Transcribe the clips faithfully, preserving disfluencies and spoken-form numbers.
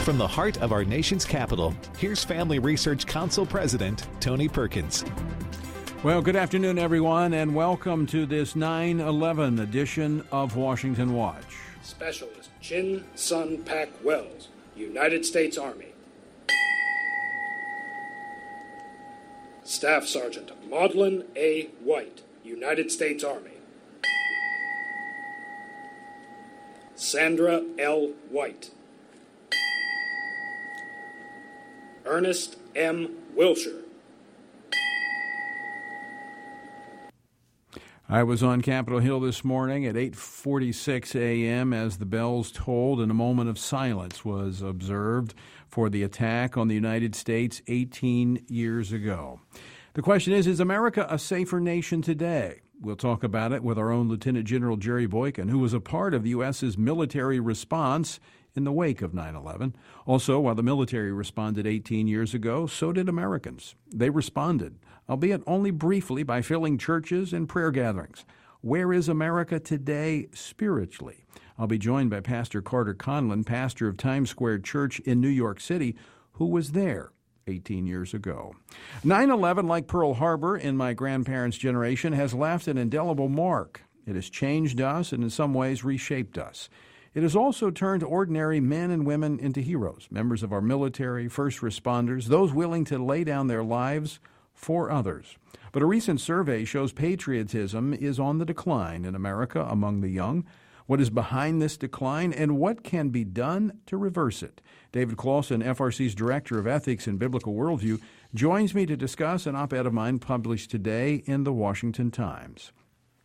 From the heart of our nation's capital, here's Family Research Council President Tony Perkins. Well, good afternoon, everyone, and welcome to this nine eleven edition of Washington Watch. Specialist Chin Sun Pak Wells, United States Army. Staff Sergeant Maudlin A. White, United States Army. Sandra L. White. Ernest M. Wilshire. I was on Capitol Hill this morning at eight forty-six a.m. as the bells tolled and a moment of silence was observed for the attack on the United States eighteen years ago. The question is, is America a safer nation today? We'll talk about it with our own Lieutenant General Jerry Boykin, who was a part of the U S's military response in the wake of nine eleven. Also, while the military responded eighteen years ago, so did Americans. They responded, albeit only briefly, by filling churches and prayer gatherings. Where is America today spiritually? I'll be joined by Pastor Carter Conlon, pastor of Times Square Church in New York City, who was there eighteen years ago. nine eleven, like Pearl Harbor in my grandparents' generation, has left an indelible mark. It has changed us and in some ways reshaped us. It has also turned ordinary men and women into heroes, members of our military, first responders, those willing to lay down their lives for others. But a recent survey shows patriotism is on the decline in America among the young. What is behind this decline and what can be done to reverse it? David Clausen, F R C's Director of Ethics and Biblical Worldview, joins me to discuss an op-ed of mine published today in the Washington Times.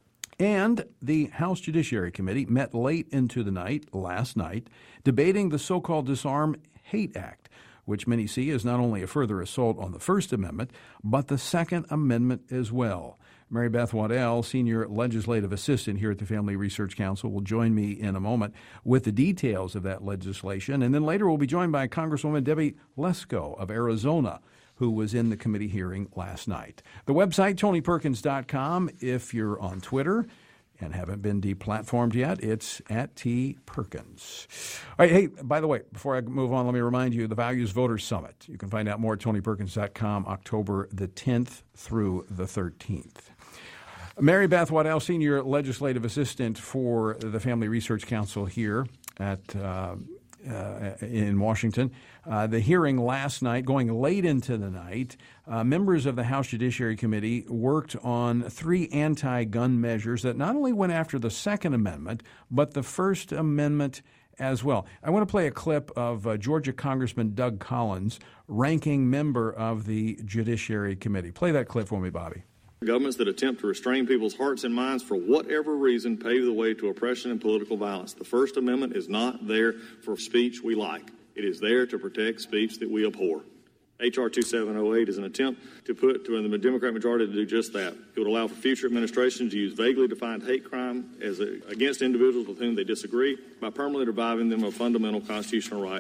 And the House Judiciary Committee met late into the night, last night, debating the so-called Disarm Hate Act, which many see as not only a further assault on the First Amendment, but the Second Amendment as well. Mary Beth Waddell, Senior Legislative Assistant here at the Family Research Council, will join me in a moment with the details of that legislation. And then later we'll be joined by Congresswoman Debbie Lesko of Arizona, who was in the committee hearing last night. The website, tony perkins dot com. If you're on Twitter and haven't been deplatformed yet, it's at T. Perkins. All right, hey, by the way, before I move on, let me remind you, the Values Voters Summit. You can find out more at tony perkins dot com, October the tenth through the thirteenth. Mary Beth Waddell, Senior Legislative Assistant for the Family Research Council here at uh, uh, in Washington. Uh, the hearing last night, going late into the night, uh, members of the House Judiciary Committee worked on three anti-gun measures that not only went after the Second Amendment, but the First Amendment as well. I want to play a clip of uh, Georgia Congressman Doug Collins, ranking member of the Judiciary Committee. Play that clip for me, Bobby. Governments that attempt to restrain people's hearts and minds for whatever reason pave the way to oppression and political violence. The First Amendment is not there for speech we like. It is there to protect speech that we abhor. H R twenty-seven oh eight is an attempt to put to the Democrat majority to do just that. It would allow for future administrations to use vaguely defined hate crime as a, against individuals with whom they disagree by permanently depriving them of fundamental constitutional right.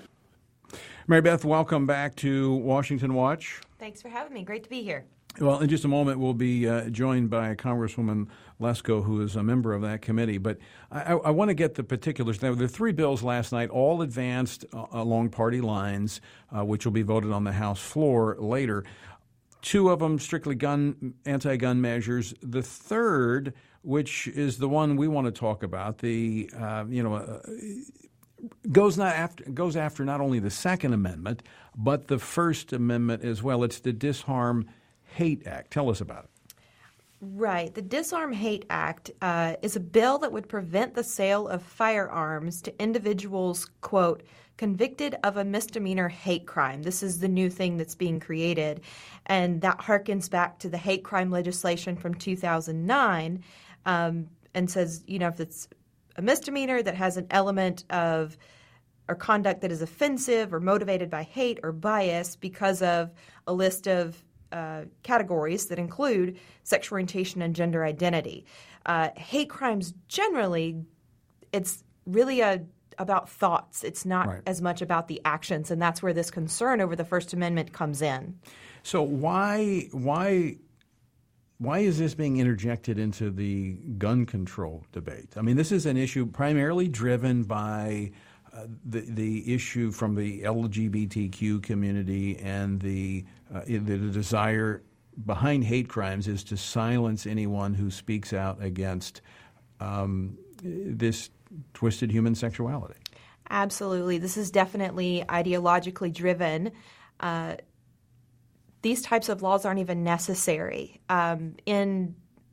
Mary Beth, welcome back to Washington Watch. Thanks for having me. Great to be here. Well, in just a moment, we'll be uh, joined by Congresswoman Lesko, who is a member of that committee. But I, I want to get the particulars. There were three bills last night, all advanced uh, along party lines, uh, which will be voted on the House floor later. Two of them strictly gun anti-gun measures. The third, which is the one we want to talk about, the uh, you know. Uh, Goes not after goes after not only the Second Amendment, but the First Amendment as well. It's the Disarm Hate Act. Tell us about it. Right. The Disarm Hate Act uh, is a bill that would prevent the sale of firearms to individuals, quote, convicted of a misdemeanor hate crime. This is the new thing that's being created. And that harkens back to the hate crime legislation from two thousand nine um, and says, you know, if it's a misdemeanor that has an element of or conduct that is offensive or motivated by hate or bias because of a list of uh, categories that include sexual orientation and gender identity. Uh, hate crimes generally, it's really a about thoughts. It's not right. as much about the actions, and that's where this concern over the First Amendment comes in. So why why why is this being interjected into the gun control debate? I mean, this is an issue primarily driven by uh, the the issue from the L G B T Q community and the uh, the, the desire behind hate crimes is to silence anyone who speaks out against um, this twisted human sexuality. Absolutely. This is definitely ideologically driven. Uh, these types of laws aren't even necessary. Um, in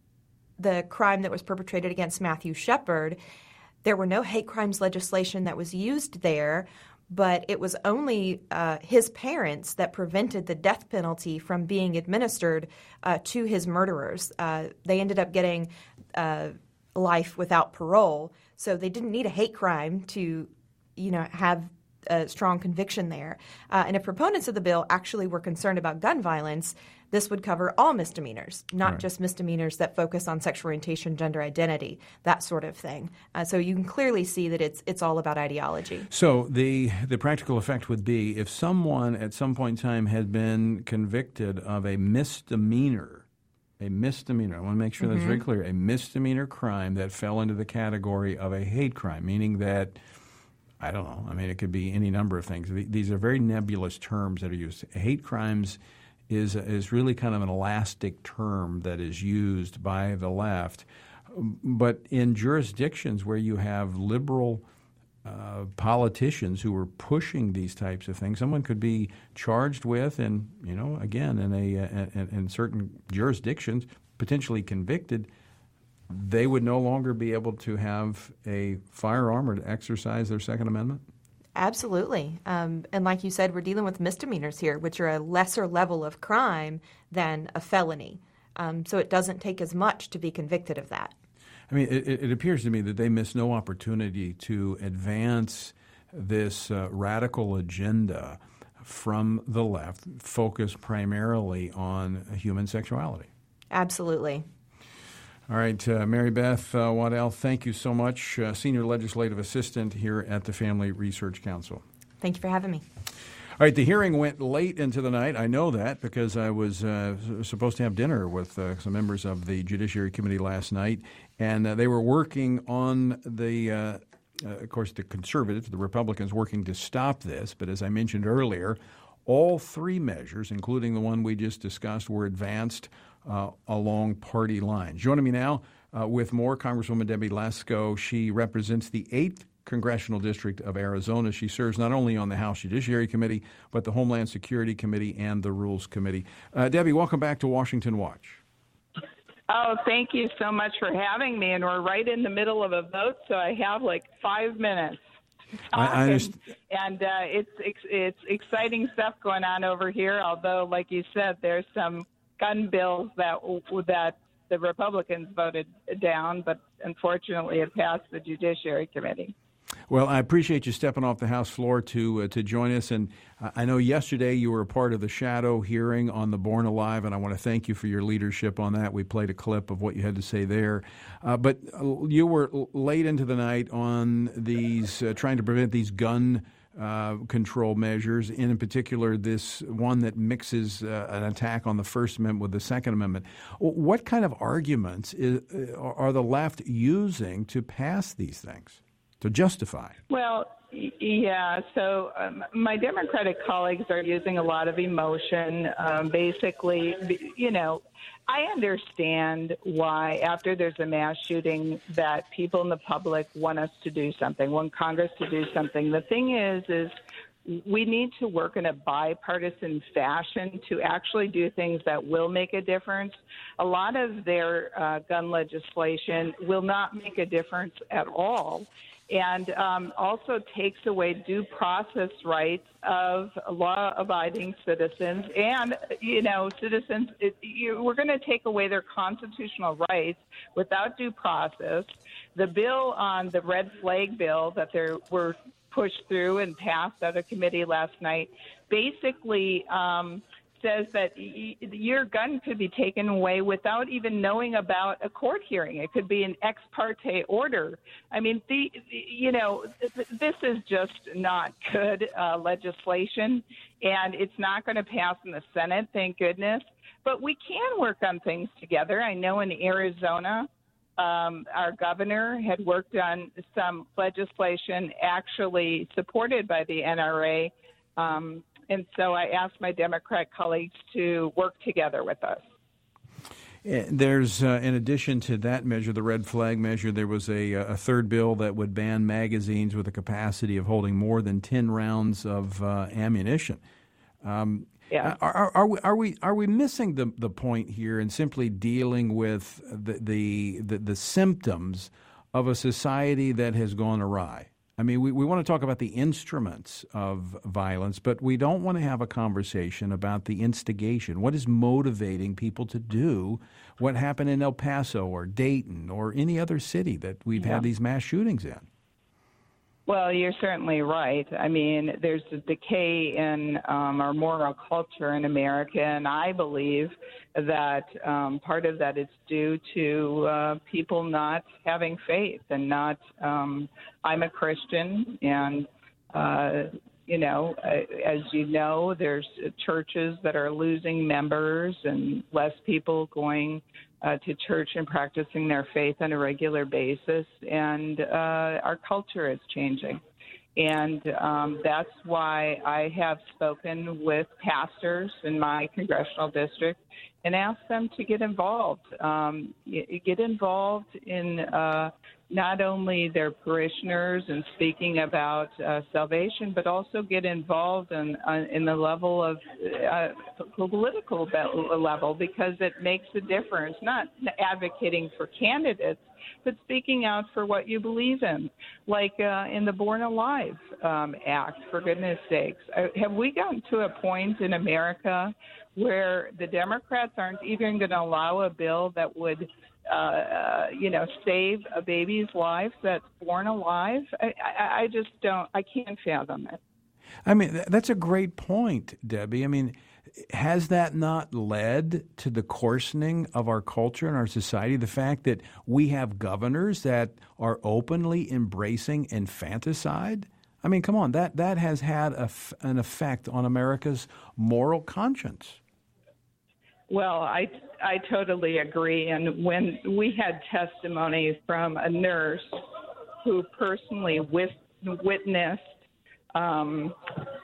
the crime that was perpetrated against Matthew Shepard, there were no hate crimes legislation that was used there, but it was only uh, his parents that prevented the death penalty from being administered uh, to his murderers. Uh, they ended up getting uh, life without parole, so they didn't need a hate crime to, you know, have a strong conviction there. Uh, and if proponents of the bill actually were concerned about gun violence, this would cover all misdemeanors, not right. just misdemeanors that focus on sexual orientation, gender identity, that sort of thing. Uh, so you can clearly see that it's it's all about ideology. So the the practical effect would be if someone at some point in time had been convicted of a misdemeanor, a misdemeanor, I want to make sure mm-hmm. that's very clear, a misdemeanor crime that fell into the category of a hate crime, meaning that, I don't know, I mean, it could be any number of things. These are very nebulous terms that are used. Hate crimes is is really kind of an elastic term that is used by the left. But in jurisdictions where you have liberal uh, politicians who are pushing these types of things, someone could be charged with, and, you know, again, in a in, in certain jurisdictions, potentially convicted. They would no longer be able to have a firearm or to exercise their Second Amendment? Absolutely. Um, and like you said, we're dealing with misdemeanors here, which are a lesser level of crime than a felony. Um, so it doesn't take as much to be convicted of that. I mean, it, it appears to me that they miss no opportunity to advance this uh, radical agenda from the left, focused primarily on human sexuality. Absolutely. All right, uh, Mary Beth uh, Waddell, thank you so much, uh, Senior Legislative Assistant here at the Family Research Council. Thank you for having me. All right, the hearing went late into the night. I know that because I was uh, supposed to have dinner with uh, some members of the Judiciary Committee last night, and uh, they were working on the, uh, uh, of course, the conservatives, the Republicans, working to stop this. But as I mentioned earlier, all three measures, including the one we just discussed, were advanced Uh, along party lines. Joining me now uh, with more, Congresswoman Debbie Lesko. She represents the eighth Congressional District of Arizona. She serves not only on the House Judiciary Committee, but the Homeland Security Committee and the Rules Committee. Uh, Debbie, welcome back to Washington Watch. Oh, thank you so much for having me. And we're right in the middle of a vote, so I have like five minutes. I, I understand. And, and uh, it's, it's, it's exciting stuff going on over here, although, like you said, there's some gun bills that that the Republicans voted down, but unfortunately it passed the Judiciary Committee. Well, I appreciate you stepping off the House floor to uh, to join us. And uh, I know yesterday you were a part of the shadow hearing on the Born Alive, and I want to thank you for your leadership on that. We played a clip of what you had to say there. Uh, but you were late into the night on these, uh, trying to prevent these gun Uh, control measures, in particular this one that mixes uh, an attack on the First Amendment with the Second Amendment. What kind of arguments is, uh, are the left using to pass these things, to justify? Well, yeah, so um, my Democratic colleagues are using a lot of emotion. Um, basically, you know, I understand why after there's a mass shooting that people in the public want us to do something, want Congress to do something. The thing is, is we need to work in a bipartisan fashion to actually do things that will make a difference. A lot of their uh, gun legislation will not make a difference at all, and um, also takes away due process rights of law-abiding citizens. And, you know, citizens, it, you, we're going to take away their constitutional rights without due process. The bill on the red flag bill that there were pushed through and passed out of committee last night basically um, says that y- your gun could be taken away without even knowing about a court hearing. It could be an ex parte order. I mean, the, the you know, th- this is just not good uh, legislation, and it's not going to pass in the Senate, thank goodness. But we can work on things together. I know in Arizona, Um, our governor had worked on some legislation actually supported by the N R A, um, and so I asked my Democrat colleagues to work together with us. There's, uh, in addition to that measure, the red flag measure, there was a, a third bill that would ban magazines with a capacity of holding more than ten rounds of uh, ammunition. Um, yeah. Are, are, are we are we are we missing the the point here and simply dealing with the, the the the symptoms of a society that has gone awry? I mean, we, we want to talk about the instruments of violence, but we don't want to have a conversation about the instigation. What is motivating people to do what happened in El Paso or Dayton or any other city that we've yeah. had these mass shootings in? Well, you're certainly right. I mean, there's a decay in um, our moral culture in America, and I believe that um, part of that is due to uh, people not having faith and not um, – I'm a Christian, and, uh, you know, as you know, there's churches that are losing members and less people going uh, to church and practicing their faith on a regular basis, and uh, our culture is changing. And um, that's why I have spoken with pastors in my congressional district and asked them to get involved, um, get involved in uh, not only their parishioners and speaking about uh, salvation, but also get involved in, uh, in the level of uh, political level, because it makes a difference, not advocating for candidates, but speaking out for what you believe in, like uh, in the Born Alive um, Act, for goodness sakes. Uh, have we gotten to a point in America where the Democrats aren't even going to allow a bill that would, uh, uh, you know, save a baby's life that's born alive? I, I, I just don't, I can't fathom it. I mean, that's a great point, Debbie. I mean, has that not led to the coarsening of our culture and our society? The fact that we have governors that are openly embracing infanticide? I mean, come on, that, that has had a, an effect on America's moral conscience. Well, I, I totally agree. And when we had testimony from a nurse who personally with, witnessed um,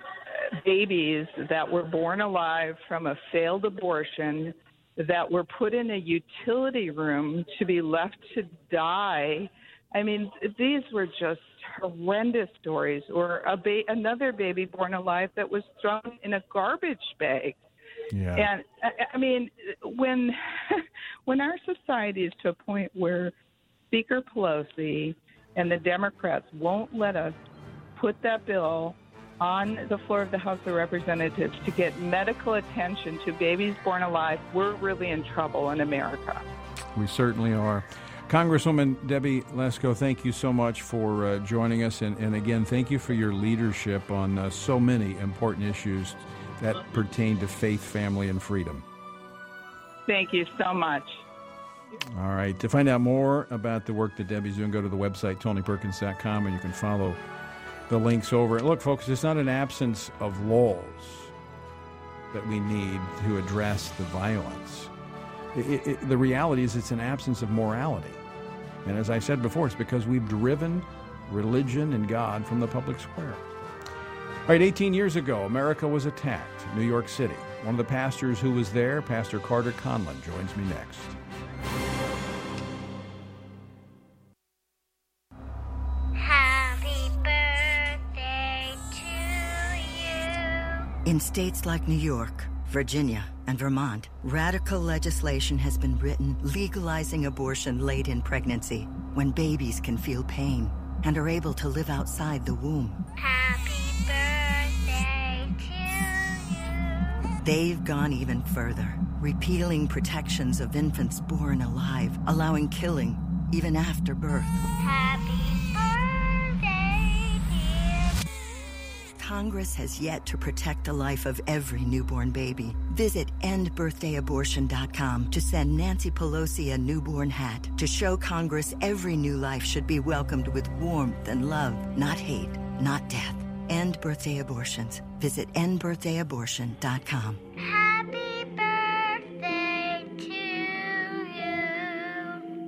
babies that were born alive from a failed abortion that were put in a utility room to be left to die. I mean, these were just horrendous stories. Or a ba- another baby born alive that was thrown in a garbage bag. Yeah. And I, I mean, when when our society is to a point where Speaker Pelosi and the Democrats won't let us put that bill on the floor of the House of Representatives to get medical attention to babies born alive, we're really in trouble in America. We certainly are. Congresswoman Debbie Lesko, thank you so much for uh, joining us. And, and again, thank you for your leadership on uh, so many important issues that pertain to faith, family, and freedom. Thank you so much. All right. To find out more about the work that Debbie's doing, go to the website, tony perkins dot com, and you can follow the links over. Look, folks, it's not an absence of laws that we need to address the violence. It, it, the reality is it's an absence of morality. And as I said before, it's because we've driven religion and God from the public square. All right, eighteen years ago, America was attacked, New York City. One of the pastors who was there, Pastor Carter Conlon, joins me next. Happy birthday to you. In states like New York, Virginia, and Vermont, radical legislation has been written legalizing abortion late in pregnancy, when babies can feel pain and are able to live outside the womb. Happy birthday to you. They've gone even further, repealing protections of infants born alive, allowing killing even after birth. Happy birthday, dear. Congress has yet to protect the life of every newborn baby. Visit end birthday abortion dot com to send Nancy Pelosi a newborn hat to show Congress every new life should be welcomed with warmth and love, not hate, not death. End birthday abortions. Visit end birthday abortion dot com. Happy birthday to you.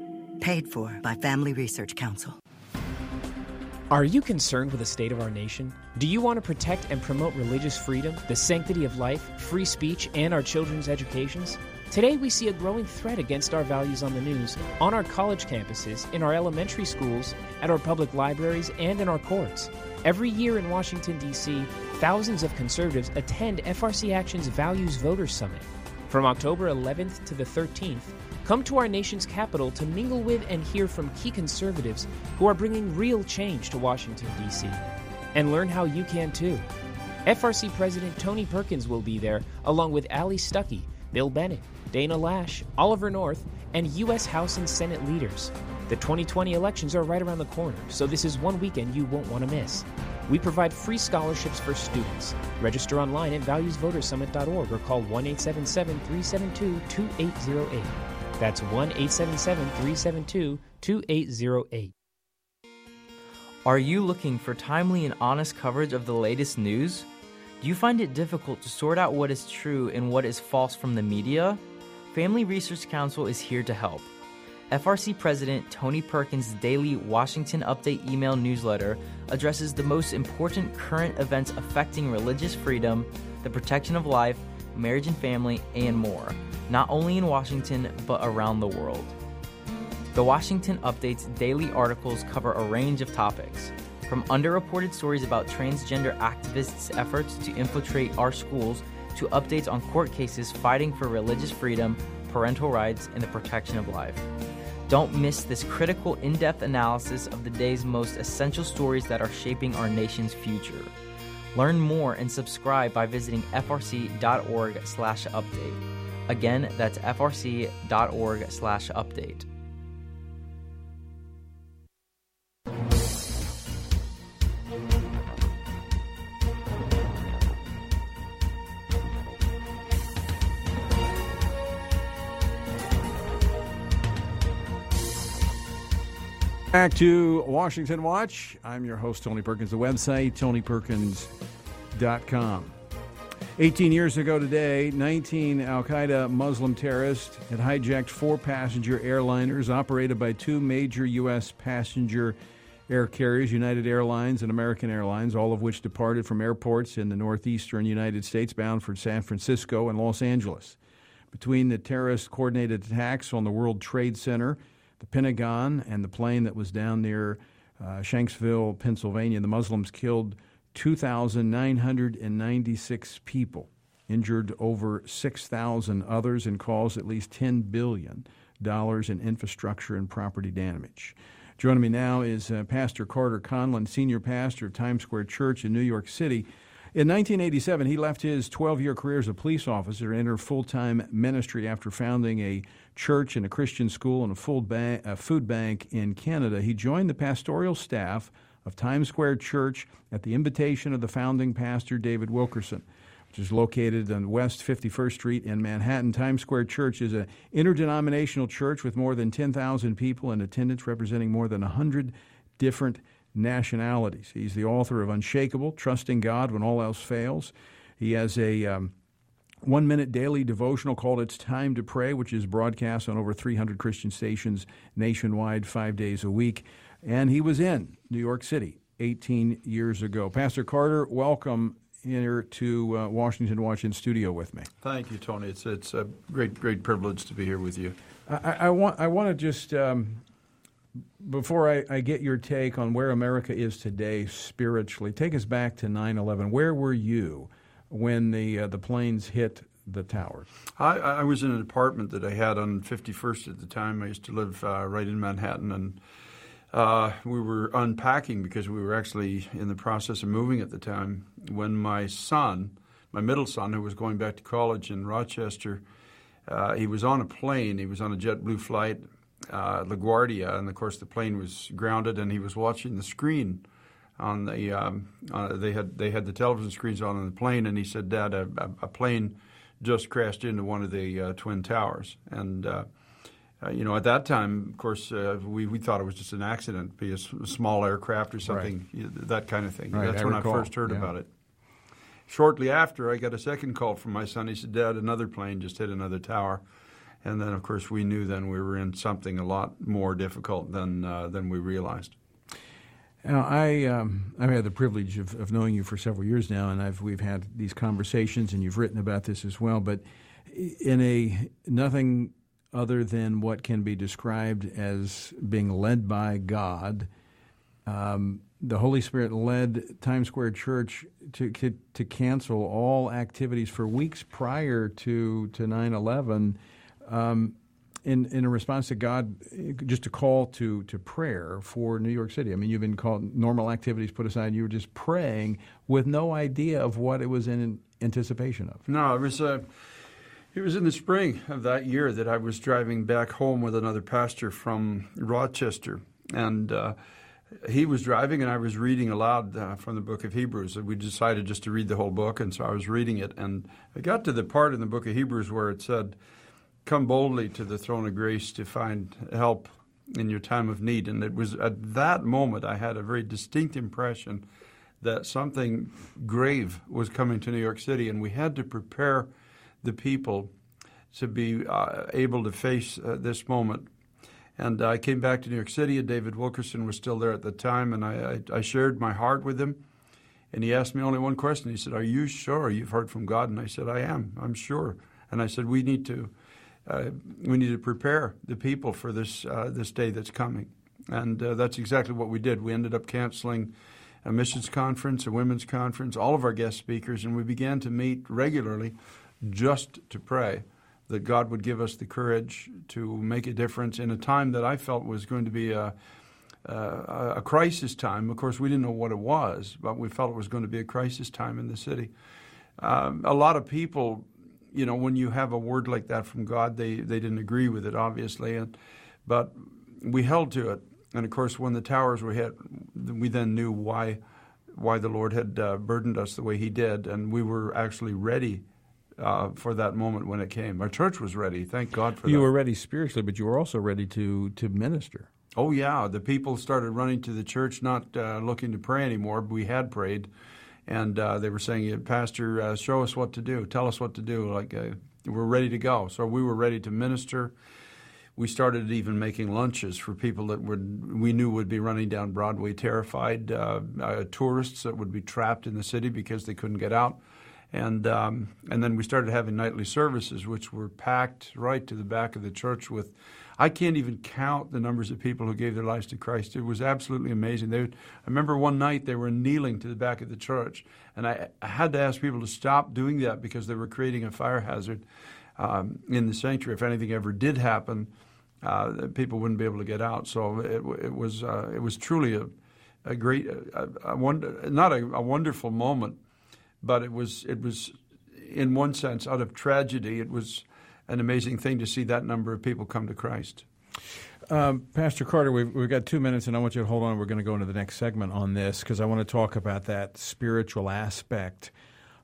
Paid for by Family Research Council. Are you concerned with the state of our nation? Do you want to protect and promote religious freedom, the sanctity of life, free speech, and our children's educations? Today, we see a growing threat against our values on the news, on our college campuses, in our elementary schools, at our public libraries, and in our courts. Every year in Washington, D C, thousands of conservatives attend F R C Action's Values Voters Summit. From October eleventh to the thirteenth, come to our nation's capital to mingle with and hear from key conservatives who are bringing real change to Washington, D C. And learn how you can too. F R C President Tony Perkins will be there, along with Ali Stuckey, Bill Bennett, Dana Lash, Oliver North, and U S House and Senate leaders. The twenty twenty elections are right around the corner, so this is one weekend you won't want to miss. We provide free scholarships for students. Register online at values voters summit dot org or call one eight seven seven, three seven two, two eight zero eight. That's one eight seven seven, three seven two, two eight zero eight. Are you looking for timely and honest coverage of the latest news? Do you find it difficult to sort out what is true and what is false from the media? Family Research Council is here to help. F R C President Tony Perkins' daily Washington Update email newsletter addresses the most important current events affecting religious freedom, the protection of life, marriage and family, and more, not only in Washington, but around the world. The Washington Update's daily articles cover a range of topics, from underreported stories about transgender activists' efforts to infiltrate our schools to updates on court cases fighting for religious freedom, parental rights, and the protection of life. Don't miss this critical, in-depth analysis of the day's most essential stories that are shaping our nation's future. Learn more and subscribe by visiting f r c dot org slash update. Again, that's f r c dot org slash update. Back to Washington Watch. I'm your host, Tony Perkins. The website, tony perkins dot com. eighteen years ago today, nineteen al-Qaeda Muslim terrorists had hijacked four passenger airliners operated by two major U S passenger air carriers, United Airlines and American Airlines, all of which departed from airports in the northeastern United States bound for San Francisco and Los Angeles. Between the terrorist-coordinated attacks on the World Trade Center, the Pentagon, and the plane that was down near uh, Shanksville, Pennsylvania, the Muslims killed two thousand nine hundred ninety-six people, injured over six thousand others, and caused at least ten billion dollars in infrastructure and property damage. Joining me now is uh, Pastor Carter Conlon, senior pastor of Times Square Church in New York City. In nineteen eighty-seven, he left his twelve-year career as a police officer and entered full-time ministry after founding a church and a Christian school and a, full ba- a food bank in Canada. He joined the pastoral staff of Times Square Church at the invitation of the founding pastor, David Wilkerson, which is located on West fifty-first Street in Manhattan. Times Square Church is an interdenominational church with more than ten thousand people in attendance, representing more than one hundred different nationalities. He's the author of Unshakable, Trusting God When All Else Fails. He has a um, one-minute daily devotional called It's Time to Pray, which is broadcast on over three hundred Christian stations nationwide five days a week. And he was in New York City eighteen years ago. Pastor Carter, welcome here to uh, Washington Watch in studio with me. Thank you, Tony. It's it's a great great privilege to be here with you. I, I want I want to just um, before I, I get your take on where America is today spiritually, take us back to nine eleven. Where were you when the uh, the planes hit the towers? I, I was in an apartment that I had on fifty-first at the time. I used to live uh, right in Manhattan, and uh, we were unpacking because we were actually in the process of moving at the time when my son, my middle son, who was going back to college in Rochester, uh, he was on a plane. He was on a JetBlue flight, uh, LaGuardia, and of course the plane was grounded, and he was watching the screen on the. Um, uh, they had they had the television screens on in the plane, and he said, "Dad, a, a plane just crashed into one of the uh, twin towers." And uh, uh, you know, at that time, of course, uh, we we thought it was just an accident, be a, s- a small aircraft or something, right. That kind of thing. Right, That's I when recall. I first heard yeah. about it. Shortly after, I got a second call from my son. He said, "Dad, another plane just hit another tower." And then, of course, we knew then we were in something a lot more difficult than uh, than we realized. Now, I um, I've had the privilege of, of knowing you for several years now, and I've we've had these conversations, and you've written about this as well. But in a nothing other than what can be described as being led by God, um, the Holy Spirit led Times Square Church to, to to cancel all activities for weeks prior to to nine eleven. Um, In, in a response to God, just a call to, to prayer for New York City. I mean, you've been called normal activities put aside. You were just praying with no idea of what it was in anticipation of. No, it was uh, it was in the spring of that year that I was driving back home with another pastor from Rochester, and uh, he was driving, and I was reading aloud uh, from the book of Hebrews. We decided just to read the whole book, and so I was reading it, and I got to the part in the book of Hebrews where it said, "Come boldly to the throne of grace to find help in your time of need." And it was at that moment I had a very distinct impression that something grave was coming to New York City, and we had to prepare the people to be uh, able to face uh, this moment. And I came back to New York City, and David Wilkerson was still there at the time, and I, I, I shared my heart with him. And he asked me only one question. He said, "Are you sure you've heard from God?" And I said, "I am. I'm sure." And I said, we need to Uh, we need to prepare the people for this uh, this day that's coming. And uh, that's exactly what we did. We ended up canceling a missions conference, a women's conference, all of our guest speakers, and we began to meet regularly just to pray that God would give us the courage to make a difference in a time that I felt was going to be a, a, a crisis time. Of course, we didn't know what it was, but we felt it was going to be a crisis time in the city. Um, a lot of people, you know, when you have a word like that from God, they, they didn't agree with it, obviously, and, but we held to it. And, of course, when the towers were hit, we then knew why why the Lord had uh, burdened us the way he did, and we were actually ready uh, for that moment when it came. Our church was ready. Thank God for that. You were ready spiritually, but you were also ready to, to minister. Oh, yeah. The people started running to the church, not uh, looking to pray anymore. We had prayed. And uh, they were saying, "Pastor, uh, show us what to do. Tell us what to do." Like uh, we're ready to go. So we were ready to minister. We started even making lunches for people that would we knew would be running down Broadway terrified, uh, uh, tourists that would be trapped in the city because they couldn't get out. And um, and then we started having nightly services, which were packed right to the back of the church with, I can't even count the numbers of people who gave their lives to Christ. It was absolutely amazing. They would, I remember one night they were kneeling to the back of the church, and I, I had to ask people to stop doing that because they were creating a fire hazard um, in the sanctuary. If anything ever did happen, uh, people wouldn't be able to get out. So it, it was uh, it was truly a, a great, a, a wonder, not a, a wonderful moment, but it was it was in one sense out of tragedy. It was an amazing thing to see that number of people come to Christ. Um, Pastor Carter, we've, we've got two minutes, and I want you to hold on. We're going to go into the next segment on this because I want to talk about that spiritual aspect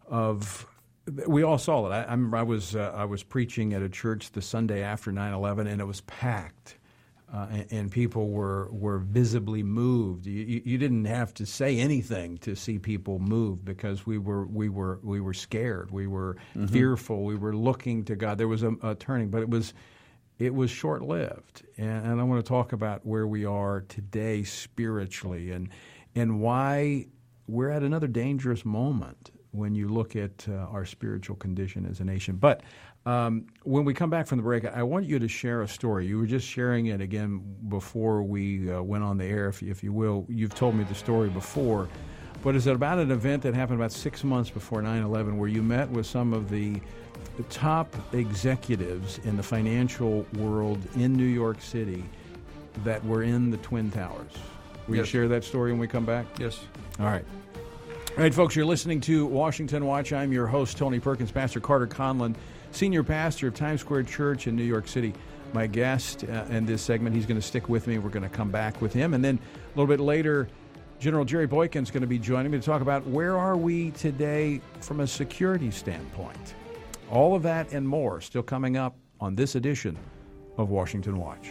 of. We all saw it. I, I remember I was uh, I was preaching at a church the Sunday after nine eleven, and it was packed. Uh, and, and people were were visibly moved. You, you, you didn't have to say anything to see people move because we were we were we were scared. We were mm-hmm. fearful. We were looking to God. There was a, a turning, but it was it was short lived. And, and I want to talk about where we are today spiritually and and why we're at another dangerous moment when you look at uh, our spiritual condition as a nation. But um, when we come back from the break, I want you to share a story. You were just sharing it again before we uh, went on the air, if, if you will. You've told me the story before. But it's about an event that happened about six months before nine eleven where you met with some of the, the top executives in the financial world in New York City that were in the Twin Towers. Will yes. you share that story when we come back? Yes. All right. All right, folks, you're listening to Washington Watch. I'm your host, Tony Perkins. Pastor Carter Conlon, senior pastor of Times Square Church in New York City. My guest uh, in this segment, he's going to stick with me. We're going to come back with him. And then a little bit later, General Jerry Boykin is going to be joining me to talk about where are we today from a security standpoint. All of that and more still coming up on this edition of Washington Watch.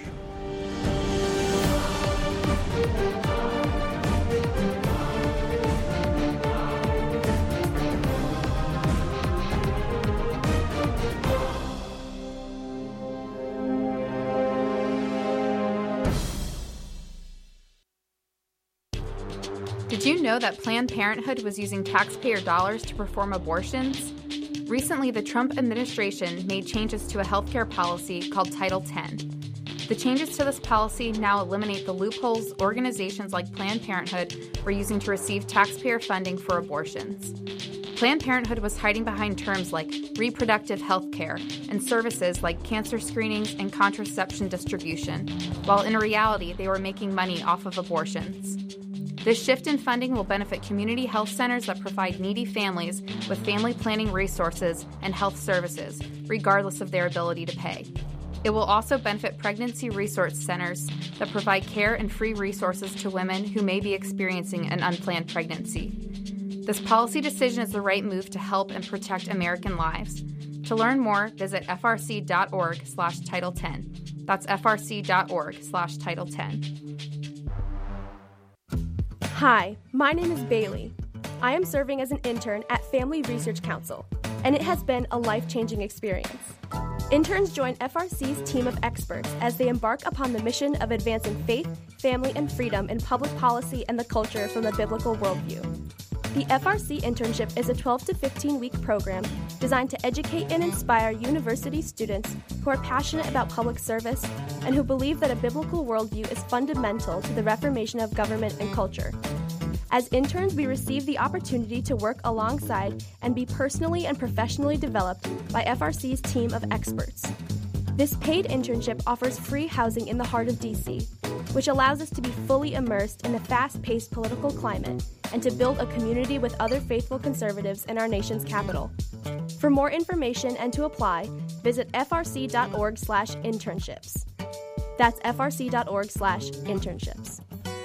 Did you know that Planned Parenthood was using taxpayer dollars to perform abortions? Recently, the Trump administration made changes to a healthcare policy called Title ten. The changes to this policy now eliminate the loopholes organizations like Planned Parenthood were using to receive taxpayer funding for abortions. Planned Parenthood was hiding behind terms like reproductive health care and services like cancer screenings and contraception distribution, while in reality they were making money off of abortions. This shift in funding will benefit community health centers that provide needy families with family planning resources and health services, regardless of their ability to pay. It will also benefit pregnancy resource centers that provide care and free resources to women who may be experiencing an unplanned pregnancy. This policy decision is the right move to help and protect American lives. To learn more, visit f r c dot org slash title ten. That's f r c dot org slash title ten. Hi, my name is Bailey. I am serving as an intern at Family Research Council, and it has been a life-changing experience. Interns join F R C's team of experts as they embark upon the mission of advancing faith, family, and freedom in public policy and the culture from a biblical worldview. The F R C internship is a twelve to fifteen week program designed to educate and inspire university students who are passionate about public service and who believe that a biblical worldview is fundamental to the reformation of government and culture. As interns, we receive the opportunity to work alongside and be personally and professionally developed by F R C's team of experts. This paid internship offers free housing in the heart of D C, which allows us to be fully immersed in the fast-paced political climate and to build a community with other faithful conservatives in our nation's capital. For more information and to apply, visit f r c dot org slash internships. That's f r c dot org slash internships.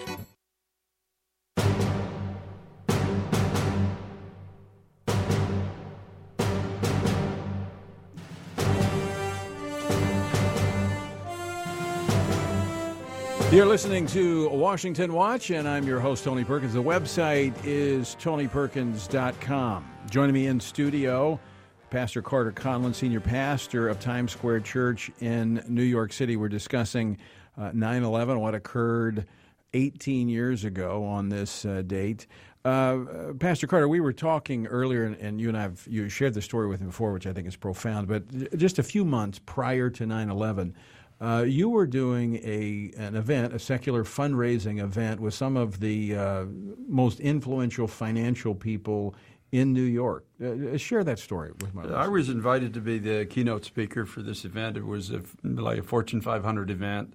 You're listening to Washington Watch, and I'm your host, Tony Perkins. The website is tony perkins dot com. Joining me in studio, Pastor Carter Conlon, senior pastor of Times Square Church in New York City. We're discussing uh, nine eleven, what occurred eighteen years ago on this uh, date. Uh, Pastor Carter, we were talking earlier, and, and you and I have you shared the story with me before, which I think is profound, but just a few months prior to nine eleven, Uh, you were doing a an event, a secular fundraising event with some of the uh, most influential financial people in New York. Uh, share that story with my listeners. I was invited to be the keynote speaker for this event. It was a, like a Fortune five hundred event.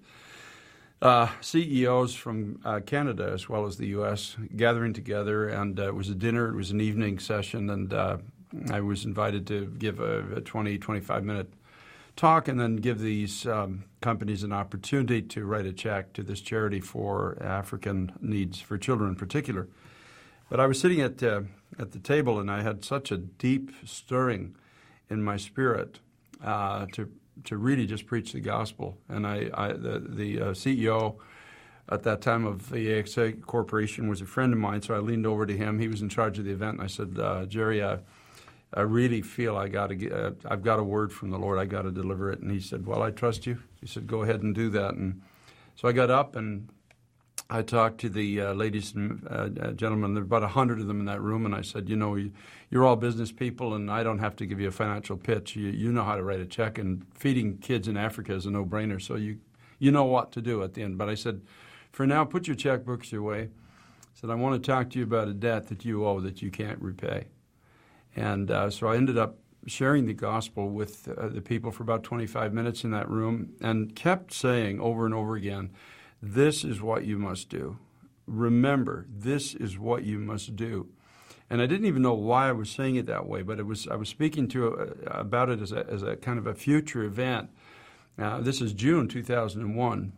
Uh, C E Os from uh, Canada as well as the U S gathering together, and uh, it was a dinner. It was an evening session, and uh, I was invited to give a, a twenty, twenty-five minute talk and then give these um, companies an opportunity to write a check to this charity for African needs, for children in particular. But I was sitting at uh, at the table, and I had such a deep stirring in my spirit uh, to to really just preach the gospel. And I, I the, the uh, C E O at that time of the A X A Corporation was a friend of mine, so I leaned over to him. He was in charge of the event, and I said, uh, Jerry, I, I really feel I got to get, uh, I've got a word from the Lord. I got to deliver it. And he said, well, I trust you. He said, go ahead and do that. And so I got up and I talked to the uh, ladies and uh, gentlemen. There were about a hundred of them in that room. And I said, you know, you, you're all business people, and I don't have to give you a financial pitch. You, you know how to write a check, and feeding kids in Africa is a no-brainer. So you, you know what to do at the end. But I said, for now, put your checkbooks away. I said, I want to talk to you about a debt that you owe that you can't repay. And uh, so I ended up sharing the gospel with uh, the people for about twenty-five minutes in that room, and kept saying over and over again, this is what you must do. Remember, this is what you must do. And I didn't even know why I was saying it that way, but it was I was speaking to uh, about it as a, as a kind of a future event. Uh, this is June two thousand one.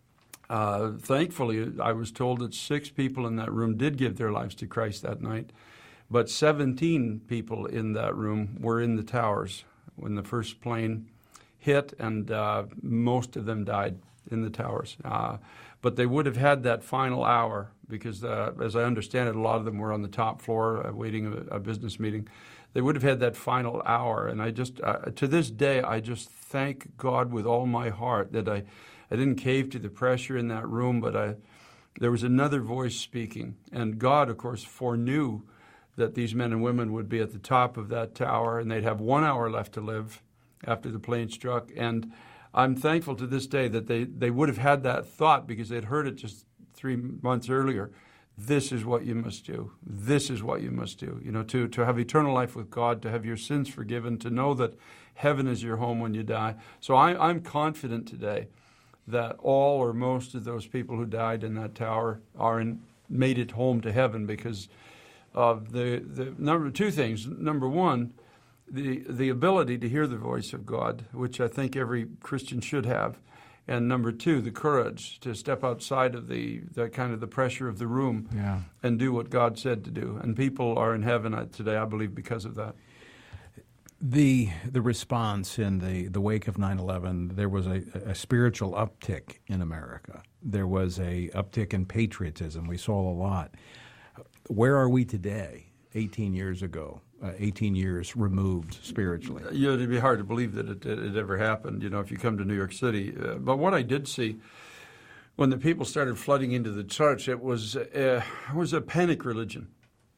Uh, thankfully, I was told that six people in that room did give their lives to Christ that night. But seventeen people in that room were in the towers when the first plane hit, and uh, most of them died in the towers. Uh, but they would have had that final hour because, uh, as I understand it, a lot of them were on the top floor uh, waiting a, a business meeting. They would have had that final hour. And I just, uh, to this day, I just thank God with all my heart that I, I didn't cave to the pressure in that room, but I there was another voice speaking. And God, of course, foreknew that these men and women would be at the top of that tower, and they'd have one hour left to live after the plane struck. And I'm thankful to this day that they, they would have had that thought because they'd heard it just three months earlier. This is what you must do. This is what you must do. You know, to, to have eternal life with God, to have your sins forgiven, to know that heaven is your home when you die. So I, I'm confident today that all or most of those people who died in that tower are in, made it home to heaven because of the, the number two things. Number one, the the ability to hear the voice of God, which I think every Christian should have. And number two, the courage to step outside of the, the kind of the pressure of the room yeah. and do what God said to do. And people are in heaven today, I believe, because of that. The the response in the, the wake of nine eleven, there was a, a spiritual uptick in America. There was a uptick in patriotism. We saw a lot. Where are we today, eighteen years ago, uh, eighteen years removed spiritually? You know, it'd be hard to believe that it, it, it ever happened, you know, if you come to New York City. Uh, but what I did see when the people started flooding into the church, it was, uh, it was a panic religion,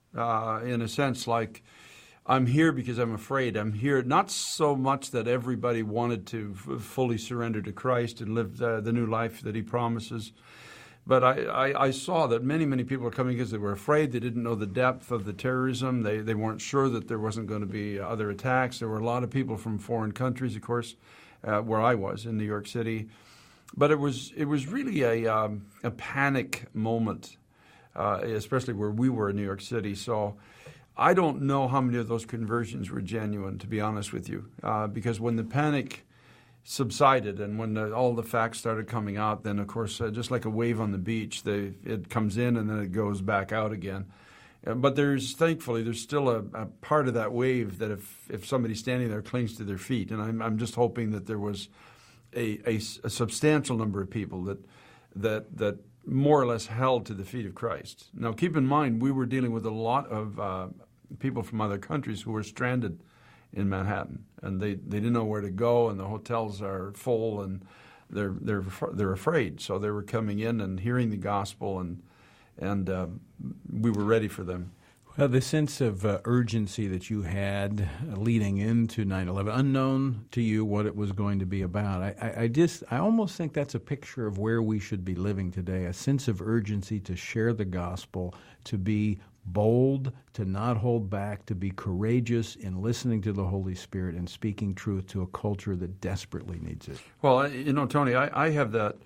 uh, in a sense, like, I'm here because I'm afraid. I'm here not so much that everybody wanted to f- fully surrender to Christ and live the, the new life that he promises. But I, I, I saw that many, many people were coming because they were afraid. They didn't know the depth of the terrorism. They they weren't sure that there wasn't going to be other attacks. There were a lot of people from foreign countries, of course, uh, where I was in New York City. But it was it was really a um, a panic moment, uh, especially where we were in New York City. So I don't know how many of those conversions were genuine, to be honest with you, uh, because when the panic subsided and when the, all the facts started coming out, then, of course, uh, just like a wave on the beach, they, it comes in and then it goes back out again. Uh, but there's, thankfully, there's still a, a part of that wave that if, if somebody standing there clings to their feet, and I'm, I'm just hoping that there was a, a, a substantial number of people that that that more or less held to the feet of Christ. Now, keep in mind, we were dealing with a lot of uh, people from other countries who were stranded in Manhattan, and they, they didn't know where to go, and the hotels are full, and they're they're they're afraid. So they were coming in and hearing the gospel, and and uh, we were ready for them. Well, the sense of uh, urgency that you had uh, leading into nine eleven, unknown to you what it was going to be about, I, I, I just I almost think that's a picture of where we should be living today. A sense of urgency to share the gospel, to be bold, to not hold back, to be courageous in listening to the Holy Spirit and speaking truth to a culture that desperately needs it. Well, you know, Tony, I, I have that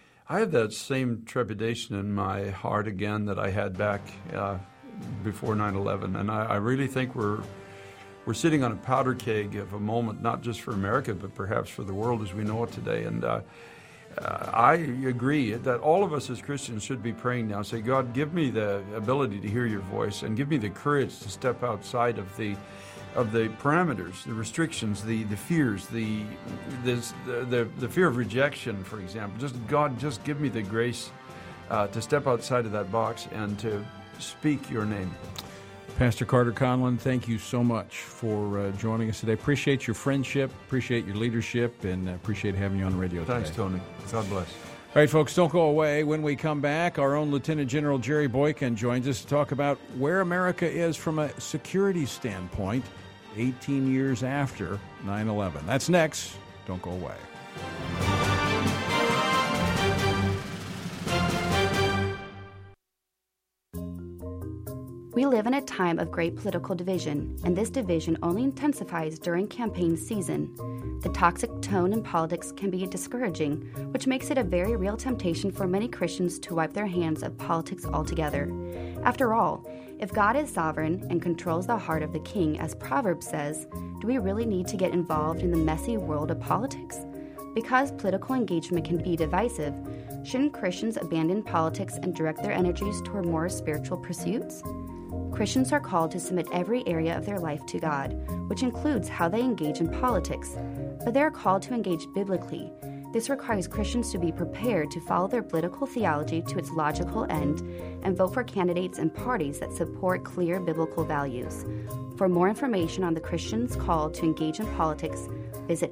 I have that same trepidation in my heart again that I had back uh, before nine eleven, and I, I really think we're we're sitting on a powder keg of a moment, not just for America, but perhaps for the world as we know it today. And uh, Uh, I agree that all of us as Christians should be praying now. Say, God, give me the ability to hear your voice and give me the courage to step outside of the of the parameters, the restrictions, the, the fears, the, this, the the the fear of rejection, for example. Just God, just give me the grace uh, to step outside of that box and to speak your name. Pastor Carter Conlon, thank you so much for uh, joining us today. Appreciate your friendship, appreciate your leadership, and uh, appreciate having you on the radio today. Thanks, Tony. God bless. All right, folks, don't go away. When we come back, our own Lieutenant General Jerry Boykin joins us to talk about where America is from a security standpoint eighteen years after nine eleven. That's next. Don't go away. We live in a time of great political division, and this division only intensifies during campaign season. The toxic tone in politics can be discouraging, which makes it a very real temptation for many Christians to wipe their hands of politics altogether. After all, if God is sovereign and controls the heart of the king, as Proverbs says, do we really need to get involved in the messy world of politics? Because political engagement can be divisive, shouldn't Christians abandon politics and direct their energies toward more spiritual pursuits? Christians are called to submit every area of their life to God, which includes how they engage in politics, but they are called to engage biblically. This requires Christians to be prepared to follow their political theology to its logical end and vote for candidates and parties that support clear biblical values. For more information on the Christians called to engage in politics, visit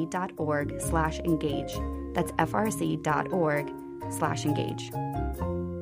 frc.org slash engage. That's frc.org slash engage.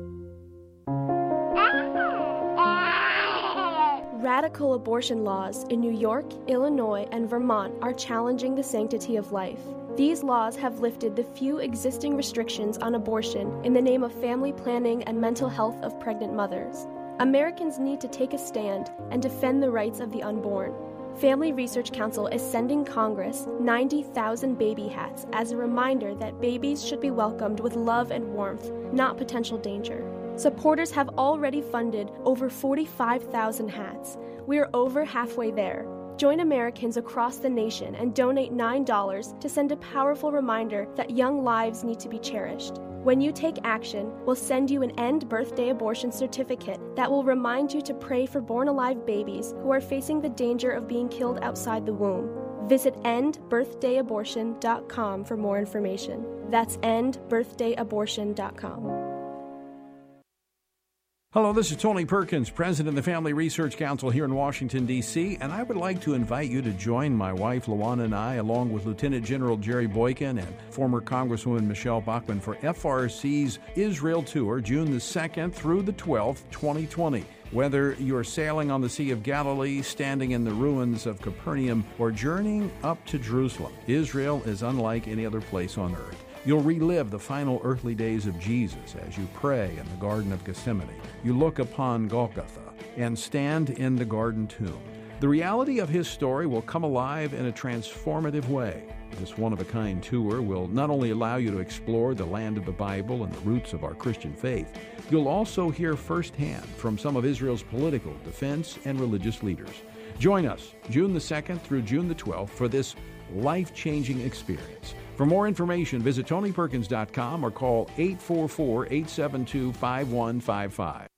Radical abortion laws in New York, Illinois, and Vermont are challenging the sanctity of life. These laws have lifted the few existing restrictions on abortion in the name of family planning and mental health of pregnant mothers. Americans need to take a stand and defend the rights of the unborn. Family Research Council is sending Congress ninety thousand baby hats as a reminder that babies should be welcomed with love and warmth, not potential danger. Supporters have already funded over forty-five thousand hats. We are over halfway there. Join Americans across the nation and donate nine dollars to send a powerful reminder that young lives need to be cherished. When you take action, we'll send you an End Birthday Abortion certificate that will remind you to pray for born-alive babies who are facing the danger of being killed outside the womb. Visit end birthday abortion dot com for more information. That's end birthday abortion dot com. Hello, this is Tony Perkins, President of the Family Research Council here in Washington, D C, and I would like to invite you to join my wife, Luana, and I, along with Lieutenant General Jerry Boykin and former Congresswoman Michelle Bachmann, for F R C's Israel Tour, June the second through the twelfth, twenty twenty. Whether you're sailing on the Sea of Galilee, standing in the ruins of Capernaum, or journeying up to Jerusalem, Israel is unlike any other place on earth. You'll relive the final earthly days of Jesus as you pray in the Garden of Gethsemane. You look upon Golgotha and stand in the garden tomb. The reality of his story will come alive in a transformative way. This one-of-a-kind tour will not only allow you to explore the land of the Bible and the roots of our Christian faith, you'll also hear firsthand from some of Israel's political, defense, and religious leaders. Join us June the second through June the twelfth for this life-changing experience. For more information, visit tony perkins dot com or call eight four four, eight seven two, five one five five.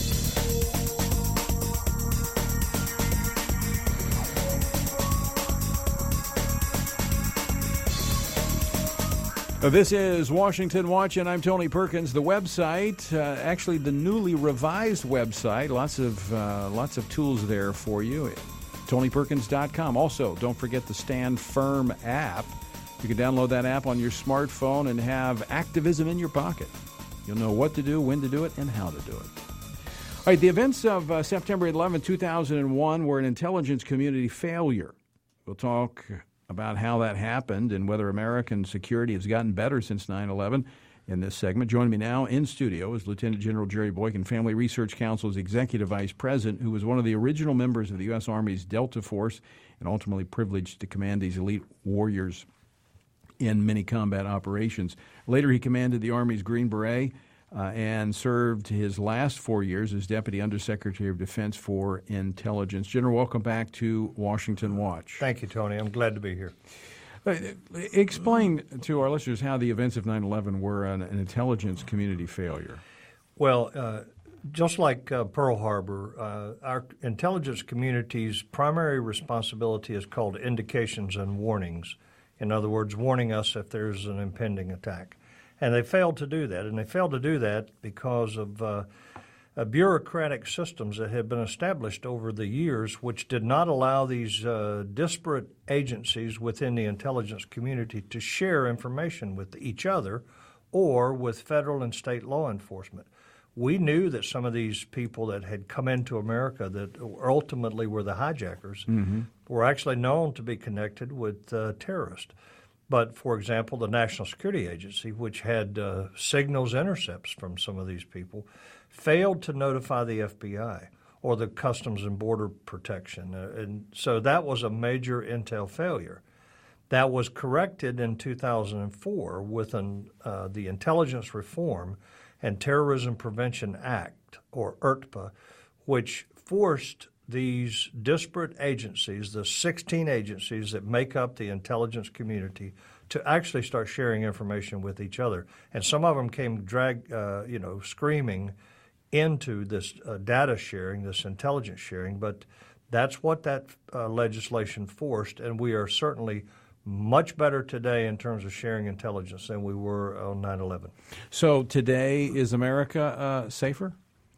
This is Washington Watch, and I'm Tony Perkins. The website, uh, actually the newly revised website, lots of uh, lots of tools there for you, tony perkins dot com. Also, don't forget the Stand Firm app. You can download that app on your smartphone and have activism in your pocket. You'll know what to do, when to do it, and how to do it. All right, the events of uh, September eleventh, two thousand one were an intelligence community failure. We'll talk about how that happened and whether American security has gotten better since nine eleven in this segment. Joining me now in studio is Lieutenant General Jerry Boykin, Family Research Council's Executive Vice President, who was one of the original members of the U S. Army's Delta Force and ultimately privileged to command these elite warriors in many combat operations. Later, he commanded the Army's Green Beret uh, and served his last four years as Deputy Undersecretary of Defense for Intelligence. General, welcome back to Washington Watch. Thank you, Tony. I'm glad to be here. Uh, explain to our listeners how the events of nine eleven were an, an intelligence community failure. Well, uh, just like uh, Pearl Harbor, uh, our intelligence community's primary responsibility is called indications and warnings. In other words, warning us if there's an impending attack. And they failed to do that. And they failed to do that because of uh, uh, bureaucratic systems that had been established over the years, which did not allow these uh, disparate agencies within the intelligence community to share information with each other or with federal and state law enforcement. We knew that some of these people that had come into America that ultimately were the hijackers mm-hmm. were actually known to be connected with uh, terrorists. But, for example, the National Security Agency, which had uh, signals intercepts from some of these people, failed to notify the F B I or the Customs and Border Protection. Uh, and so that was a major intel failure. That was corrected in two thousand four with an, uh, the Intelligence Reform and Terrorism Prevention Act, or I R T P A, which forced these disparate agencies, the sixteen agencies that make up the intelligence community, to actually start sharing information with each other. And some of them came drag, uh, you know, screaming into this uh, data sharing, this intelligence sharing. But that's what that uh, legislation forced, and we are certainly much better today in terms of sharing intelligence than we were on nine eleven. So today, is America uh, safer?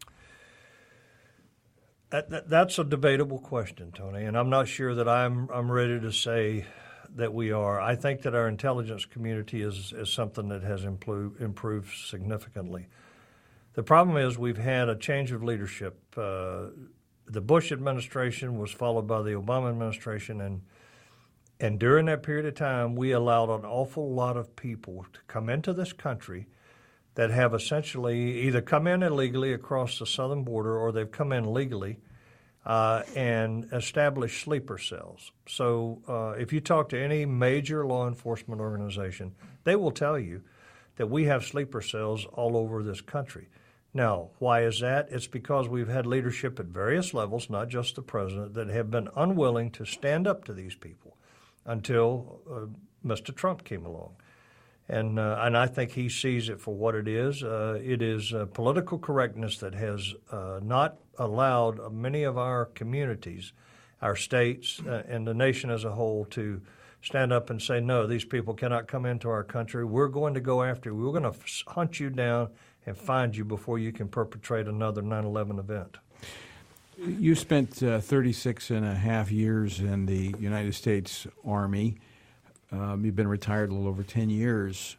That, that, that's a debatable question, Tony, and I'm not sure that I'm I'm ready to say that we are. I think that our intelligence community is, is something that has improved, improved significantly. The problem is we've had a change of leadership uh, the Bush administration was followed by the Obama administration, and and during that period of time, we allowed an awful lot of people to come into this country that have essentially either come in illegally across the southern border or they've come in legally uh, and established sleeper cells. So uh, if you talk to any major law enforcement organization, they will tell you that we have sleeper cells all over this country. Now, why is that? It's because we've had leadership at various levels, not just the president, that have been unwilling to stand up to these people until uh, Mister Trump came along. And uh, and I think he sees it for what it is. Uh, it is uh, political correctness that has uh, not allowed many of our communities, our states, uh, and the nation as a whole to stand up and say, no, these people cannot come into our country. We're going to go after you. We're going to f- hunt you down and find you before you can perpetrate another nine eleven event. You spent uh, thirty-six and a half years in the United States Army. Um, you've been retired a little over ten years.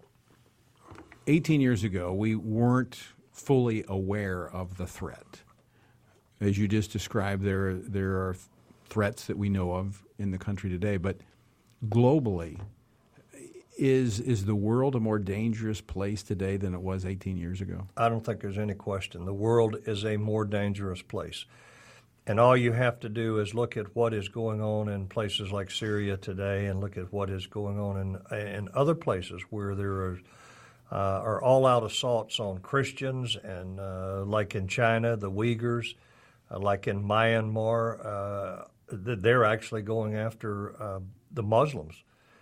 eighteen years ago, we weren't fully aware of the threat. As you just described, there, there are threats that we know of in the country today, but globally, is, is the world a more dangerous place today than it was eighteen years ago? I don't think there's any question. The world is a more dangerous place. And all you have to do is look at what is going on in places like Syria today and look at what is going on in, in other places where there are, uh, are all-out assaults on Christians, and uh, like in China, the Uyghurs, uh, like in Myanmar, uh, they're actually going after uh, the Muslims.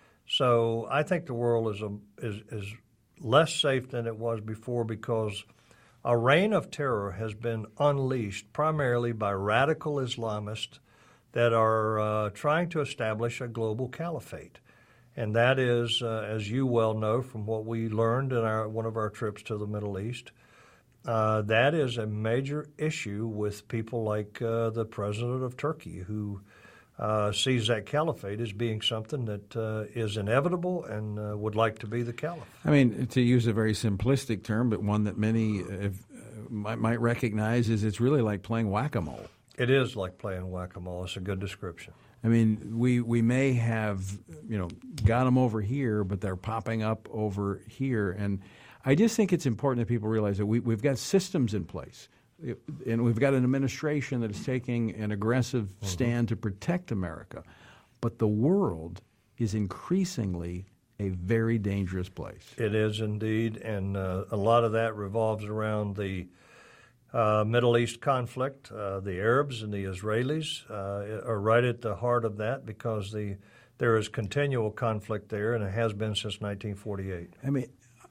So I think the world is, a, is, is less safe than it was before because a reign of terror has been unleashed primarily by radical Islamists that are uh, trying to establish a global caliphate. And that is, uh, as you well know from what we learned in our, one of our trips to the Middle East, uh, that is a major issue with people like uh, the president of Turkey, who uh, sees that caliphate as being something that uh, is inevitable and uh, would like to be the caliph. I mean, to use a very simplistic term, but one that many uh, might, might recognize, is it's really like playing whack-a-mole. It is like playing whack-a-mole. It's a good description. I mean, we, we may have, you know, got them over here, but they're popping up over here. And I just think it's important that people realize that we, we've got systems in place. And we've got an administration that is taking an aggressive mm-hmm. stand to protect America. But the world is increasingly a very dangerous place. It is indeed, and uh, a lot of that revolves around the uh, Middle East conflict. Uh, the Arabs and the Israelis uh, are right at the heart of that because the there is continual conflict there, and it has been since nineteen forty-eight. I mean,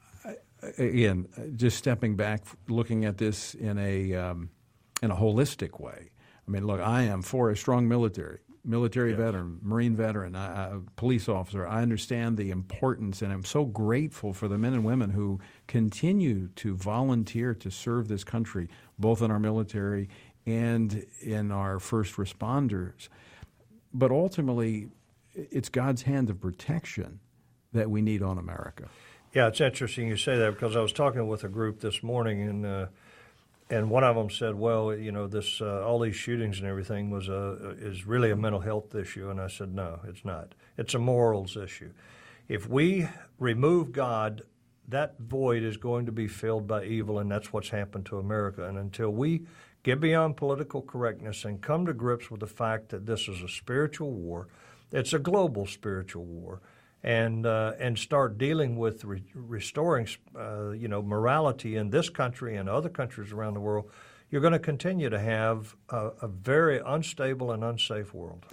again, just stepping back, looking at this in a um, in a holistic way. I mean, look, I am for a strong military, military yes. veteran, Marine veteran, uh, police officer. I understand the importance, and I'm so grateful for the men and women who continue to volunteer to serve this country, both in our military and in our first responders. But ultimately, it's God's hand of protection that we need on America. Yeah, it's interesting you say that because I was talking with a group this morning, and uh, and one of them said, "Well, you know, this uh, all these shootings and everything was a is really a mental health issue." And I said, "No, it's not. It's a morals issue. If we remove God, that void is going to be filled by evil, and that's what's happened to America. And until we get beyond political correctness and come to grips with the fact that this is a spiritual war, it's a global spiritual war." And uh, and start dealing with re- restoring, uh, you know, morality in this country and other countries around the world, you're going to continue to have a, a very unstable and unsafe world.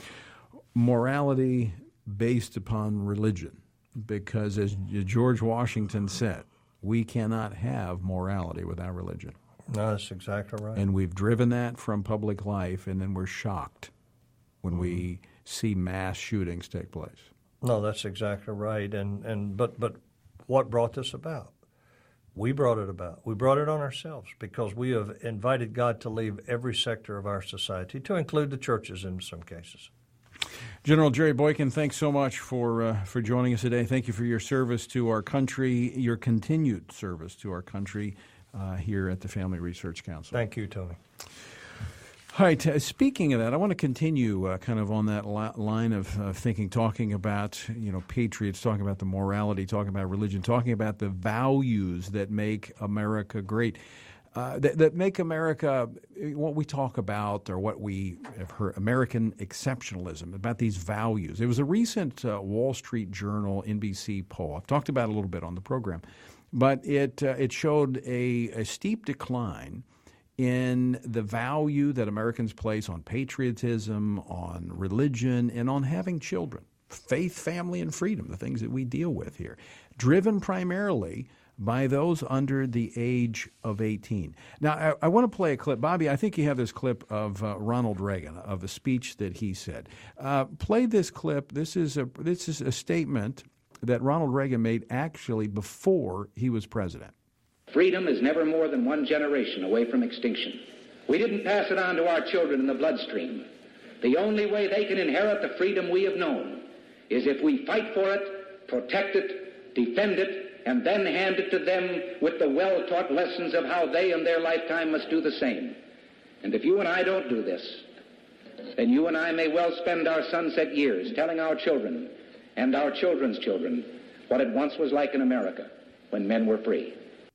Morality based upon religion, because as George Washington said, we cannot have morality without religion. No, that's exactly right. And we've driven that from public life, and then we're shocked when mm-hmm. we see mass shootings take place. No, that's exactly right. And, and but but what brought this about? We brought it about. We brought it on ourselves because we have invited God to leave every sector of our society, to include the churches in some cases. General Jerry Boykin, thanks so much for uh, for joining us today. Thank you for your service to our country, your continued service to our country uh, here at the Family Research Council. Thank you, Tony. All right, uh, speaking of that, I want to continue uh, kind of on that li- line of uh, thinking, talking about, you know, patriots, talking about the morality, talking about religion, talking about the values that make America great, uh, that, that make America what we talk about or what we have heard, American exceptionalism, about these values. There was a recent uh, Wall Street Journal N B C poll. I've talked about it a little bit on the program, but it, uh, it showed a, a steep decline in the value that Americans place on patriotism, on religion, and on having children. Faith, family, and freedom, the things that we deal with here, driven primarily by those under the age of eighteen. Now, I, I want to play a clip. Bobby, I think you have this clip of uh, Ronald Reagan, of a speech that he said. Uh, play this clip. This is a this is a statement that Ronald Reagan made actually before he was president. Freedom is never more than one generation away from extinction. We didn't pass it on to our children in the bloodstream. The only way they can inherit the freedom we have known is if we fight for it, protect it, defend it, and then hand it to them with the well-taught lessons of how they in their lifetime must do the same. And if you and I don't do this, then you and I may well spend our sunset years telling our children and our children's children what it once was like in America when men were free.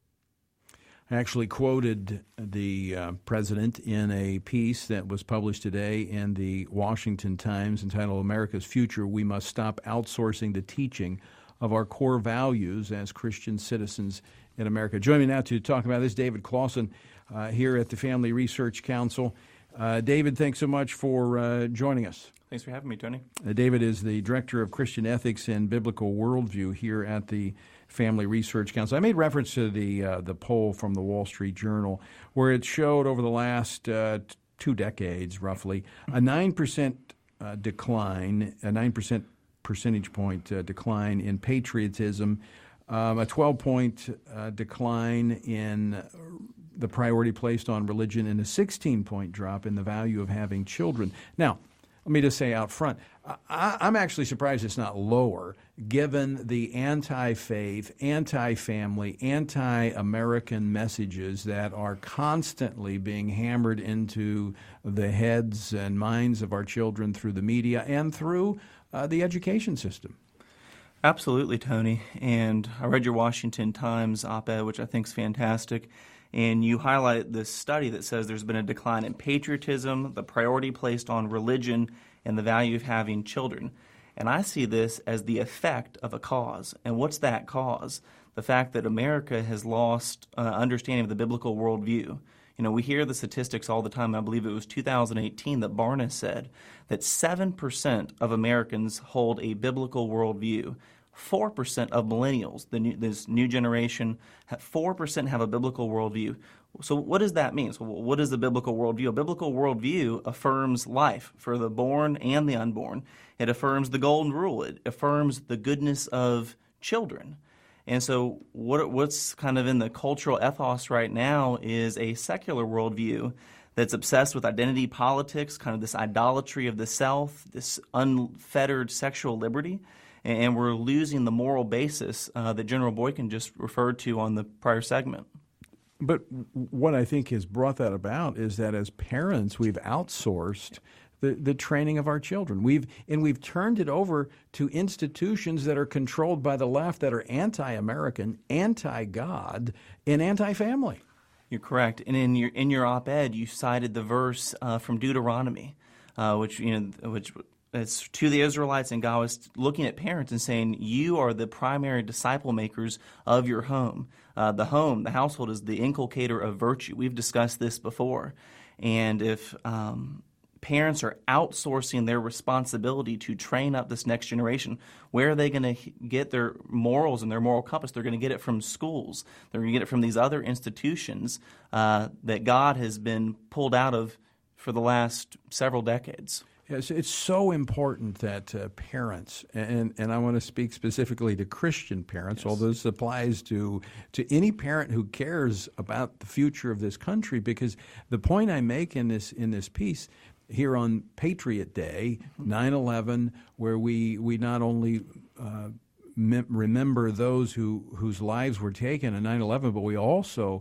I actually quoted the uh, president in a piece that was published today in the Washington Times entitled America's Future, We Must Stop Outsourcing the Teaching of Our Core Values as Christian Citizens in America. Joining me now to talk about this, David Clausen uh, here at the Family Research Council. Uh, David, thanks so much for uh, joining us. Thanks for having me, Tony. Uh, David is the Director of Christian Ethics and Biblical Worldview here at the Family Research Council. I made reference to the uh, the poll from the Wall Street Journal where it showed over the last uh, t- two decades, roughly, a nine percent uh, decline, a nine percent percentage point uh, decline in patriotism, um, a twelve-point uh, decline in the priority placed on religion, and a sixteen-point drop in the value of having children. Now, let me just say out front, I, I'm actually surprised it's not lower, given the anti-faith, anti-family, anti-American messages that are constantly being hammered into the heads and minds of our children through the media and through uh, the education system. Absolutely, Tony. And I read your Washington Times op-ed, which I think is fantastic. And you highlight this study that says there's been a decline in patriotism, the priority placed on religion, and the value of having children. And I see this as the effect of a cause. And what's that cause? The fact that America has lost uh, understanding of the biblical worldview. You know, we hear the statistics all the time. I believe it was two thousand eighteen that Barna said that seven percent of Americans hold a biblical worldview. four percent of millennials, the new, this new generation, four percent have a biblical worldview. So what does that mean? So what is the biblical worldview? A biblical worldview affirms life for the born and the unborn. It affirms the golden rule. It affirms the goodness of children. And so what what's kind of in the cultural ethos right now is a secular worldview that's obsessed with identity politics, kind of this idolatry of the self, this unfettered sexual liberty. And we're losing the moral basis uh, that General Boykin just referred to on the prior segment. But what I think has brought that about is that as parents, we've outsourced the, the training of our children. We've and we've turned it over to institutions that are controlled by the left, that are anti-American, anti-God, and anti-family. You're correct. And in your in your op-ed, you cited the verse uh, from Deuteronomy, uh, which you know which. It's to the Israelites, and God was looking at parents and saying, you are the primary disciple makers of your home. Uh, the home, the household, is the inculcator of virtue. We've discussed this before. And if um, parents are outsourcing their responsibility to train up this next generation, where are they going to get their morals and their moral compass? They're going to get it from schools. They're going to get it from these other institutions uh, that God has been pulled out of for the last several decades. Yes, it's so important that uh, parents, and, and I want to speak specifically to Christian parents, yes. although this applies to, to any parent who cares about the future of this country, because the point I make in this in this piece here on Patriot Day, nine eleven, where we, we not only uh, mem- remember those who whose lives were taken in nine eleven, but we also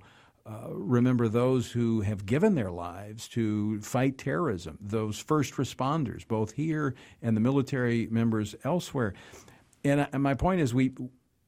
uh, remember those who have given their lives to fight terrorism, those first responders, both here and the military members elsewhere. And, I, and my point is, we,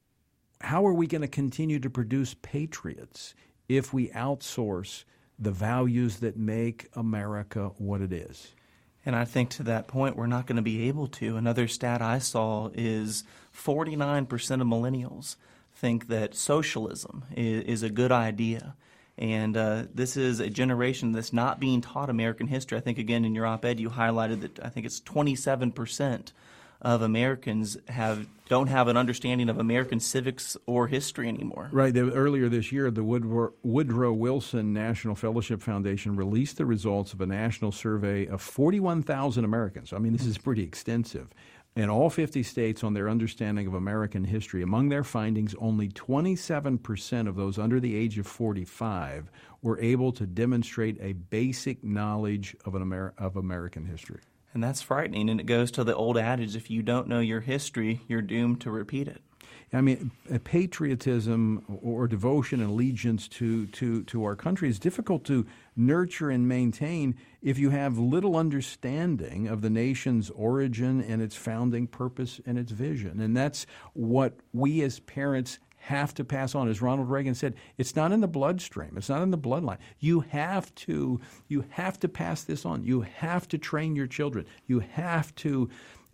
how are we going to continue to produce patriots if we outsource the values that make America what it is? And I think to that point, we're not going to be able to. Another stat I saw is forty-nine percent of millennials think that socialism is, is a good idea. And uh, this is a generation that's not being taught American history. I think, again, in your op-ed, you highlighted that I think it's twenty-seven percent of Americans have don't have an understanding of American civics or history anymore. Right. The, earlier this year, the Woodrow, Woodrow Wilson National Fellowship Foundation released the results of a national survey of forty-one thousand Americans. I mean, this is pretty extensive. In all fifty states on their understanding of American history. Among their findings, only twenty-seven percent of those under the age of forty-five were able to demonstrate a basic knowledge of, an Amer- of American history. And that's frightening, and it goes to the old adage, if you don't know your history, you're doomed to repeat it. I mean, patriotism or devotion and allegiance to, to, to our country is difficult to nurture and maintain if you have little understanding of the nation's origin and its founding purpose and its vision. And that's what we as parents have to pass on. As Ronald Reagan said, it's not in the bloodstream. It's not in the bloodline. You have to, you have to pass this on. You have to train your children. You have to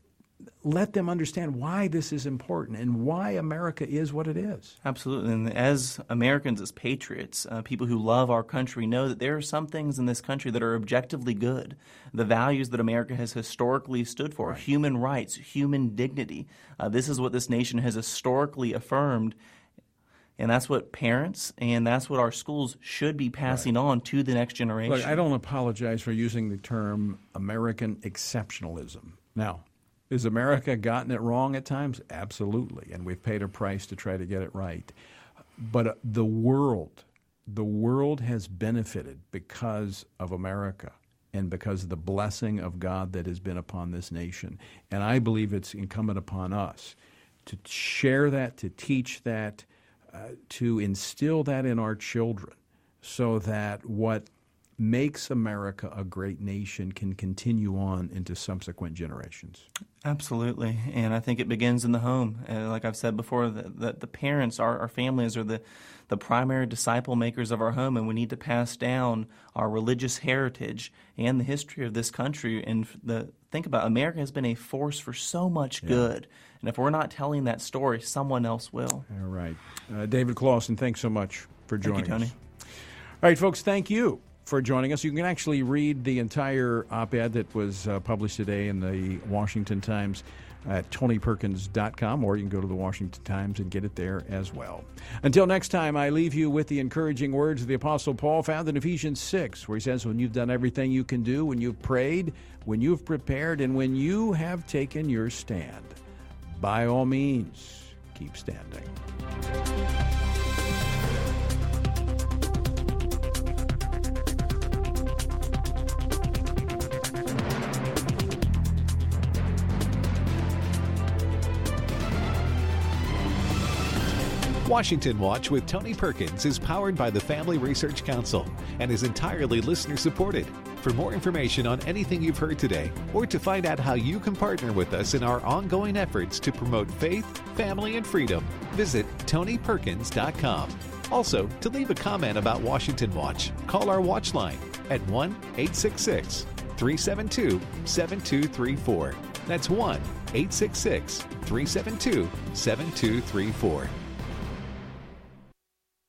let them understand why this is important and why America is what it is. Absolutely. And as Americans, as patriots, uh, people who love our country, know that there are some things in this country that are objectively good. The values that America has historically stood for, right. Human rights, human dignity. Uh, this is what this nation has historically affirmed. And that's what parents and that's what our schools should be passing right. on to the next generation. Look, I don't apologize for using the term American exceptionalism. Now, has America gotten it wrong at times? Absolutely, and we've paid a price to try to get it right. But uh, the world, the world has benefited because of America and because of the blessing of God that has been upon this nation. And I believe it's incumbent upon us to share that, to teach that, uh, to instill that in our children so that what makes America a great nation can continue on into subsequent generations. Absolutely. And I think it begins in the home. Uh, like I've said before, the, the, the parents, our, our families are the, the primary disciple makers of our home, and we need to pass down our religious heritage and the history of this country. And the think about it, America has been a force for so much yeah. good. And if we're not telling that story, someone else will. All right. Uh, David Clausen, thanks so much for joining thank you, Tony. us. All right, folks, thank you for joining us. You can actually read the entire op-ed that was uh, published today in the Washington Times at tony perkins dot com, or you can go to the Washington Times and get it there as well. Until next time, I leave you with the encouraging words of the Apostle Paul found in Ephesians six, where he says, when you've done everything you can do, when you've prayed, when you've prepared, and when you have taken your stand, by all means, keep standing. Washington Watch with Tony Perkins is powered by the Family Research Council and is entirely listener-supported. For more information on anything you've heard today, or to find out how you can partner with us in our ongoing efforts to promote faith, family, and freedom, visit tony perkins dot com. Also, to leave a comment about Washington Watch, call our watch line at one eight six six, three seven two, seven two three four. That's one eight six six, three seven two, seven two three four.